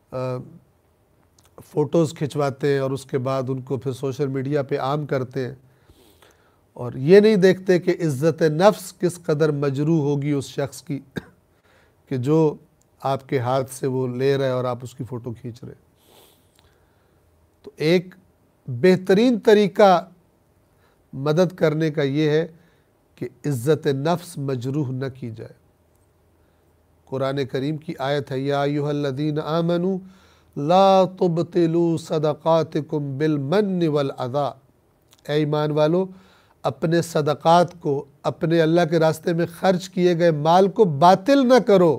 فوٹوز کھنچواتے ہیں اور اس کے بعد ان کو پھر سوشل میڈیا پہ عام کرتے ہیں، اور یہ نہیں دیکھتے کہ عزت نفس کس قدر مجروح ہوگی اس شخص کی کہ جو آپ کے ہاتھ سے وہ لے رہے اور آپ اس کی فوٹو کھینچ رہے۔ تو ایک بہترین طریقہ مدد کرنے کا یہ ہے کہ عزت نفس مجروح نہ کی جائے۔ قرآن کریم کی آیت ہے، یا ایھا الذین آمنوا لا تبطلوا صدقاتکم بالمن والعطاء، اے ایمان والو اپنے صدقات کو، اپنے اللہ کے راستے میں خرچ کیے گئے مال کو باطل نہ کرو،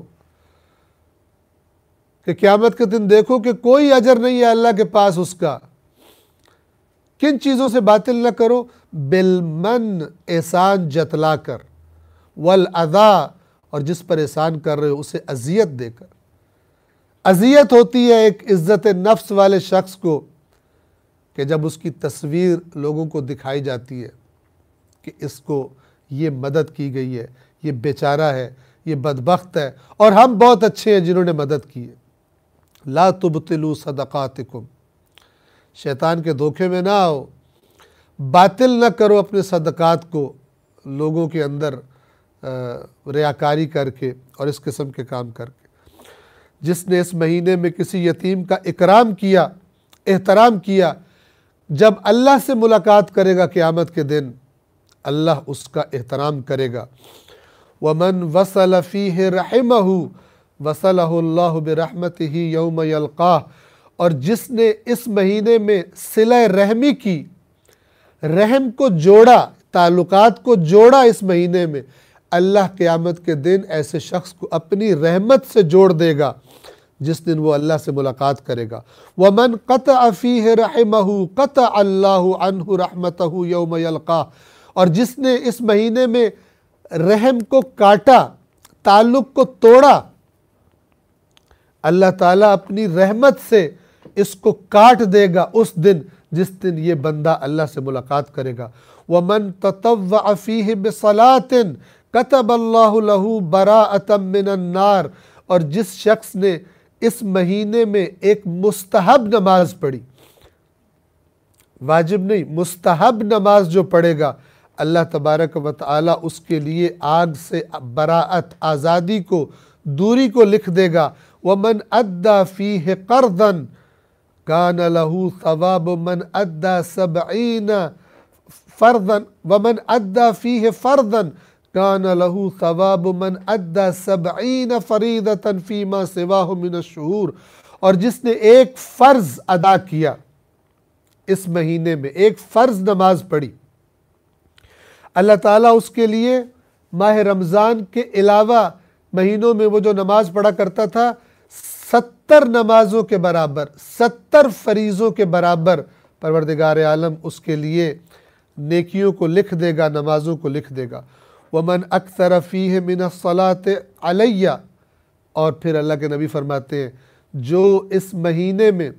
کہ قیامت کے دن دیکھو کہ کوئی اجر نہیں ہے اللہ کے پاس اس کا۔ کن چیزوں سے باطل نہ کرو؟ بالمن، احسان جتلا کر، والعطاء، اور جس پر احسان کر رہے ہو اسے اذیت دے کر۔ اذیت ہوتی ہے ایک عزت نفس والے شخص کو کہ جب اس کی تصویر لوگوں کو دکھائی جاتی ہے کہ اس کو یہ مدد کی گئی ہے، یہ بیچارہ ہے، یہ بدبخت ہے، اور ہم بہت اچھے ہیں جنہوں نے مدد کی ہے۔ لا تبطلوا صدقاتکم، شیطان کے دھوکے میں نہ آؤ، باطل نہ کرو اپنے صدقات کو لوگوں کے اندر ریاکاری کر کے اور اس قسم کے کام کر کے۔ جس نے اس مہینے میں کسی یتیم کا اکرام کیا، احترام کیا، جب اللہ سے ملاقات کرے گا قیامت کے دن اللہ اس کا احترام کرے گا۔ وَمَنْ وَصَلَ فِيهِ رَحِمَهُ وَصَلَهُ اللَّهُ بِرَحْمَتِهِ يَوْمَ يَلْقَاهُ، اور جس نے اس مہینے میں صلہ رحمی کی، رحم کو جوڑا، تعلقات کو جوڑا اس مہینے میں، اللہ قیامت کے دن ایسے شخص کو اپنی رحمت سے جوڑ دے گا جس دن وہ اللہ سے ملاقات کرے گا۔ وَمَنْ قَطَعَ فِيهِ رَحِمَهُ قَطَعَ اللَّهُ عَنْهُ رَحْمَتَهُ يَوْمَ يَلْقَاهُ، اور جس نے اس مہینے میں رحم کو کاٹا، تعلق کو توڑا، اللہ تعالیٰ اپنی رحمت سے اس کو کاٹ دے گا اس دن جس دن یہ بندہ اللہ سے ملاقات کرے گا۔ وَمَنْ تَطَوَّعَ فِيهِ بِصَلَاةٍ كَتَبَ اللَّهُ لَهُ بَرَاءَةً مِّنَ النَّارِ، اور جس شخص نے اس مہینے میں ایک مستحب نماز پڑھی، واجب نہیں، مستحب نماز جو پڑھے گا، اللہ تبارک و تعالی اس کے لیے آگ سے براءت، آزادی کو، دوری کو لکھ دے گا۔ وَمَنْ أَدَّى فِيهِ قَرْضًا كَانَ لَهُ ثَوَابُ مَنْ أَدَّى 70 فَرْضًا وَمَنْ أَدَّى فِيهِ فَرْضًا كَانَ لَهُ ثَوَابُ مَنْ أَدَّى 70 فَرِيضَةً فِيمَا سِوَاهُ مِنَ الشُّهُورِ، اور جس نے ایک فرض ادا کیا اس مہینے میں، ایک فرض نماز پڑھی، اللہ تعالیٰ اس کے لیے ماہ رمضان کے علاوہ مہینوں میں وہ جو نماز پڑھا کرتا تھا 70 نمازوں کے برابر، 70 فریضوں کے برابر پروردگار عالم اس کے لیے نیکیوں کو لکھ دے گا، نمازوں کو لکھ دے گا۔ وَمَنْ أَكْثَرَ فِيهِ مِنَ الصَّلَاةِ عَلَيَّ، اور پھر اللہ کے نبی فرماتے ہیں جو اس مہینے میں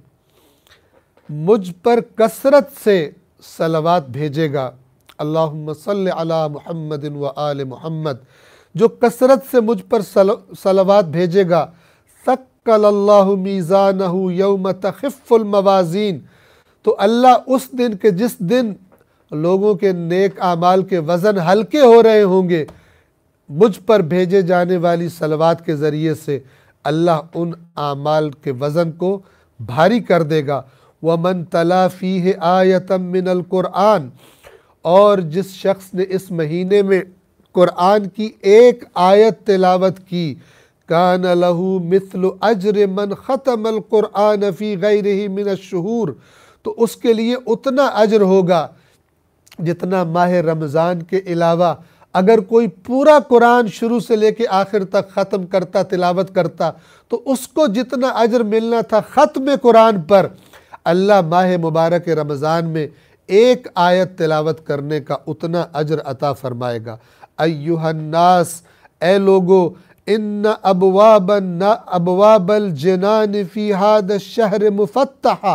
مجھ پر کثرت سے صلوات بھیجے گا، اللہم صلی علی محمد و آل محمد، جو کثرت سے مجھ پر صلوات بھیجے گا، ثقل اللہ میزانہ یوم تخف الموازین، تو اللہ اس دن کے جس دن لوگوں کے نیک اعمال کے وزن ہلکے ہو رہے ہوں گے، مجھ پر بھیجے جانے والی صلوات کے ذریعے سے اللہ ان اعمال کے وزن کو بھاری کر دے گا۔ وَمَن تَلَا فِيهِ آیَةً مِّنَ الْقُرْآنِ، اور جس شخص نے اس مہینے میں قرآن کی ایک آیت تلاوت کی، كَانَ لَهُ مِثْلُ أَجْرِ مَنْ خَتَمَ الْقُرْآنَ فِي غَيْرِهِ مِنَ الشُّهُورِ، تو اس کے لیے اتنا اجر ہوگا جتنا ماہ رمضان کے علاوہ اگر کوئی پورا قرآن شروع سے لے کے آخر تک ختم کرتا، تلاوت کرتا، تو اس کو جتنا اجر ملنا تھا ختم قرآن پر، اللہ ماہ مبارک رمضان میں ایک آیت تلاوت کرنے کا اتنا اجر عطا فرمائے گا۔ ایھا الناس، اے لوگو، ان ابواب الجنان فی ھذا الشہر مفتحہ،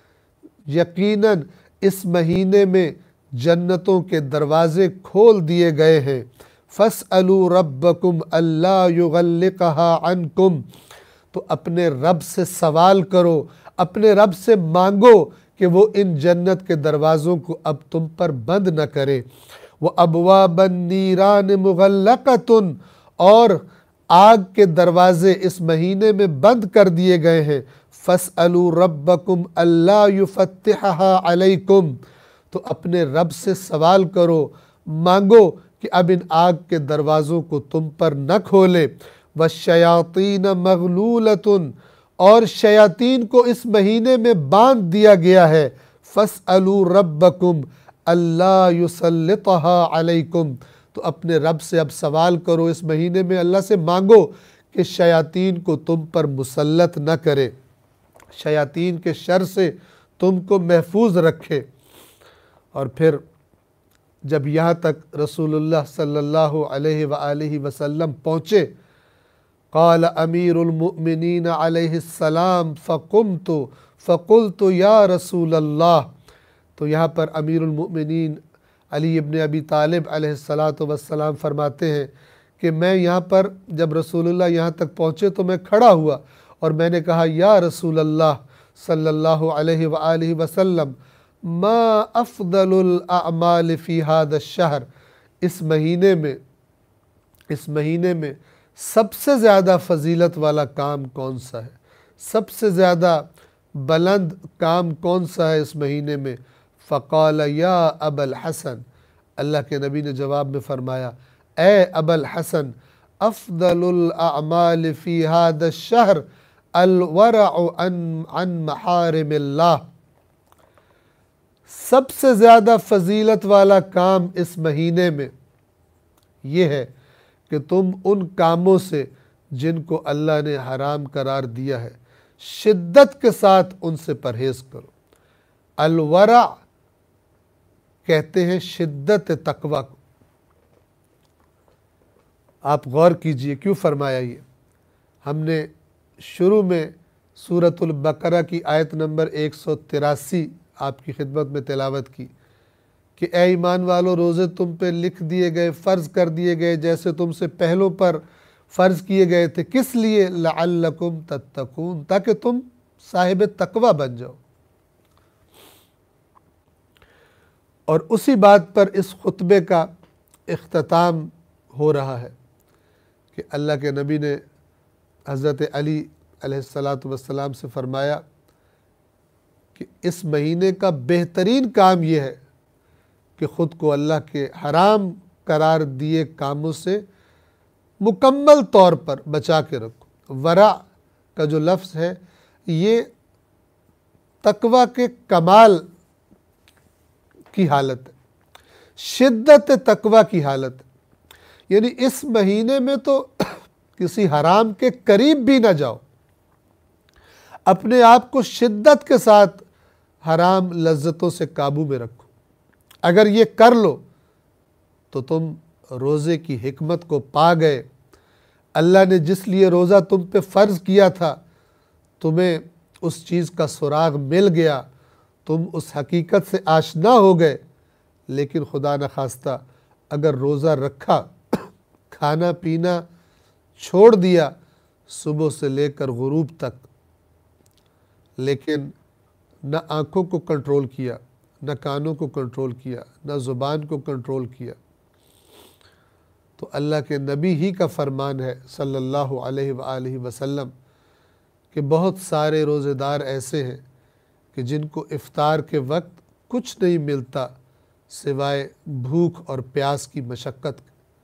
یقیناً اس مہینے میں جنتوں کے دروازے کھول دیے گئے ہیں۔ فاسألوا ربکم الا یغلقھا عنکم، تو اپنے رب سے سوال کرو، اپنے رب سے مانگو کہ وہ ان جنت کے دروازوں کو اب تم پر بند نہ کرے۔ وَأَبْوَابَ النِّيرَانِ مُغَلَّقَةٌ، اور آگ کے دروازے اس مہینے میں بند کر دیے گئے ہیں۔ فَاسْأَلُوا رَبَّكُمْ أَلَّا يُفَتِّحَهَا عَلَيْكُمْ، تو اپنے رب سے سوال کرو، مانگو کہ اب ان آگ کے دروازوں کو تم پر نہ کھولے۔ وَالشَّيَاطِينَ مَغْلُولَةٌ، اور شیاطین کو اس مہینے میں باندھ دیا گیا ہے۔ فَاسْأَلُوا رَبَّكُمْ أَلَّا يُسَلِّطَهَا عَلَيْكُمْ، تو اپنے رب سے اب سوال کرو، اس مہینے میں اللہ سے مانگو کہ شیاطین کو تم پر مسلط نہ کرے، شیاطین کے شر سے تم کو محفوظ رکھے۔ اور پھر جب یہاں تک رسول اللہ صلی اللہ علیہ وآلہ وسلم پہنچے، قال امیر المؤمنین علیہ السلام فقلت یا رسول اللہ، تو یہاں پر امیر المؤمنین علی ابن ابی طالب علیہ السلام فرماتے ہیں کہ میں یہاں پر جب رسول اللہ یہاں تک پہنچے تو میں کھڑا ہوا اور میں نے کہا یا رسول اللہ صلی اللہ علیہ وآلہ وسلم، ما افضل الاعمال فی ھذا الشہر، اس مہینے میں اس مہینے میں سب سے زیادہ فضیلت والا کام کون سا ہے، سب سے زیادہ بلند کام کون سا ہے اس مہینے میں؟ فقال یا ابا الحسن، اللہ کے نبی نے جواب میں فرمایا، اے ابا الحسن، افضل الاعمال فی هذا الشہر الورع عن محارم اللہ، سب سے زیادہ فضیلت والا کام اس مہینے میں یہ ہے کہ تم ان کاموں سے جن کو اللہ نے حرام قرار دیا ہے شدت کے ساتھ ان سے پرہیز کرو۔ الورع کہتے ہیں شدت تقوی کو۔ آپ غور کیجئے کیوں فرمایا یہ؟ ہم نے شروع میں سورۃ البقرہ کی آیت نمبر 183 آپ کی خدمت میں تلاوت کی کہ اے ایمان والو، روزے تم پہ لکھ دیے گئے، فرض کر دیے گئے جیسے تم سے پہلوں پر فرض کیے گئے تھے۔ کس لیے؟ لعلکم تتقون، تاکہ تم صاحب تقوی بن جاؤ۔ اور اسی بات پر اس خطبے کا اختتام ہو رہا ہے کہ اللہ کے نبی نے حضرت علی علیہ السلام سے فرمایا کہ اس مہینے کا بہترین کام یہ ہے کہ خود کو اللہ کے حرام قرار دیے کاموں سے مکمل طور پر بچا کے رکھو۔ ورع کا جو لفظ ہے یہ تقوی کے کمال کی حالت ہے، شدت تقوی کی حالت ہے، یعنی اس مہینے میں تو کسی حرام کے قریب بھی نہ جاؤ، اپنے آپ کو شدت کے ساتھ حرام لذتوں سے قابو میں رکھو۔ اگر یہ کر لو تو تم روزے کی حکمت کو پا گئے۔ اللہ نے جس لیے روزہ تم پہ فرض کیا تھا تمہیں اس چیز کا سراغ مل گیا، تم اس حقیقت سے آشنا ہو گئے۔ لیکن خدا نخواستہ اگر روزہ رکھا، کھانا پینا چھوڑ دیا صبح سے لے کر غروب تک، لیکن نہ آنکھوں کو کنٹرول کیا، نہ کانوں کو کنٹرول کیا، نہ زبان کو کنٹرول کیا، تو اللہ کے نبی ہی کا فرمان ہے صلی اللہ علیہ وآلہ وسلم کہ بہت سارے روزے دار ایسے ہیں کہ جن کو افطار کے وقت کچھ نہیں ملتا سوائے بھوک اور پیاس کی مشقت۔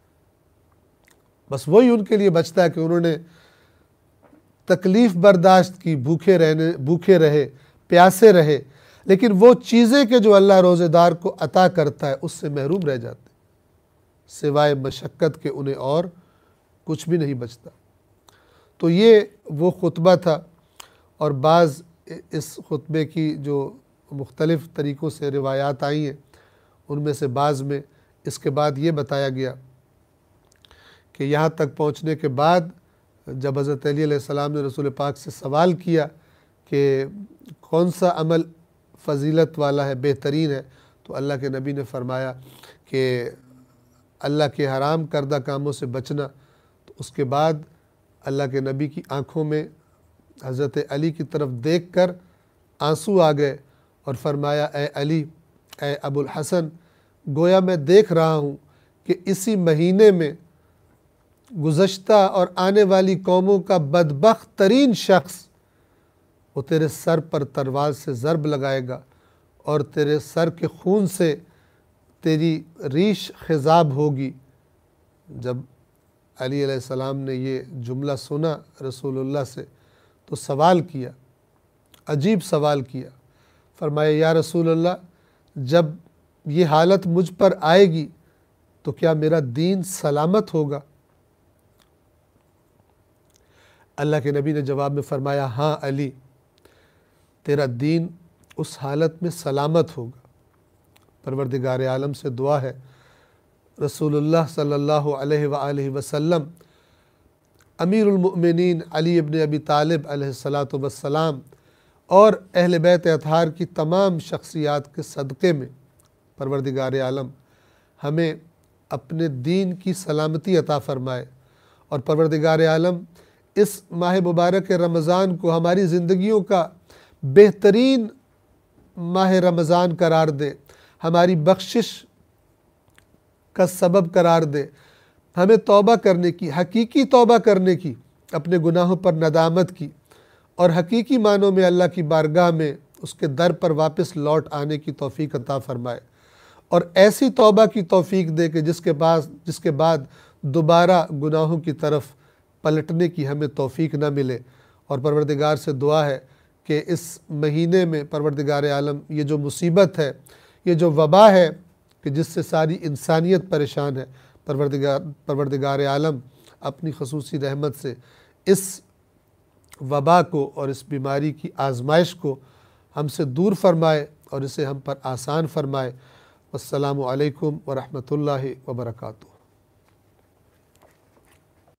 بس وہی ان کے لیے بچتا ہے کہ انہوں نے تکلیف برداشت کی، بھوکے رہے، پیاسے رہے، لیکن وہ چیزیں کہ جو اللہ روزے دار کو عطا کرتا ہے اس سے محروم رہ جاتے، سوائے مشقت کے انہیں اور کچھ بھی نہیں بچتا۔ تو یہ وہ خطبہ تھا، اور بعض اس خطبے کی جو مختلف طریقوں سے روایات آئی ہیں ان میں سے بعض میں اس کے بعد یہ بتایا گیا کہ یہاں تک پہنچنے کے بعد جب حضرت علی علیہ السلام نے رسول پاک سے سوال کیا کہ کون سا عمل فضیلت والا ہے، بہترین ہے، تو اللہ کے نبی نے فرمایا کہ اللہ کے حرام کردہ کاموں سے بچنا۔ تو اس کے بعد اللہ کے نبی کی آنکھوں میں حضرت علی کی طرف دیکھ کر آنسو آ گئے اور فرمایا، اے علی، اے ابو الحسن، گویا میں دیکھ رہا ہوں کہ اسی مہینے میں گزشتہ اور آنے والی قوموں کا بدبخت ترین شخص وہ تیرے سر پر تلوار سے ضرب لگائے گا اور تیرے سر کے خون سے تیری ریش خضاب ہوگی۔ جب علی علیہ السلام نے یہ جملہ سنا رسول اللہ سے تو سوال کیا، عجیب سوال کیا، فرمایا یا رسول اللہ، جب یہ حالت مجھ پر آئے گی تو کیا میرا دین سلامت ہوگا؟ اللہ کے نبی نے جواب میں فرمایا، ہاں علی، تیرا دین اس حالت میں سلامت ہوگا۔ پروردگار عالم سے دعا ہے رسول اللہ صلی اللہ علیہ وآلہ وسلم، امیر المؤمنین علی ابن ابی طالب علیہ السلام اور اہل بیت اطہار کی تمام شخصیات کے صدقے میں پروردگار عالم ہمیں اپنے دین کی سلامتی عطا فرمائے، اور پروردگار عالم اس ماہ مبارک رمضان کو ہماری زندگیوں کا بہترین ماہ رمضان قرار دے، ہماری بخشش کا سبب قرار دے، ہمیں توبہ کرنے کی، حقیقی توبہ کرنے کی، اپنے گناہوں پر ندامت کی، اور حقیقی معنوں میں اللہ کی بارگاہ میں اس کے در پر واپس لوٹ آنے کی توفیق عطا فرمائے، اور ایسی توبہ کی توفیق دے کہ جس کے بعد دوبارہ گناہوں کی طرف پلٹنے کی ہمیں توفیق نہ ملے۔ اور پروردگار سے دعا ہے کہ اس مہینے میں پروردگار عالم یہ جو مصیبت ہے، یہ جو وبا ہے کہ جس سے ساری انسانیت پریشان ہے، پروردگار عالم اپنی خصوصی رحمت سے اس وبا کو اور اس بیماری کی آزمائش کو ہم سے دور فرمائے اور اسے ہم پر آسان فرمائے۔ والسلام علیکم ورحمۃ اللہ وبرکاتہ۔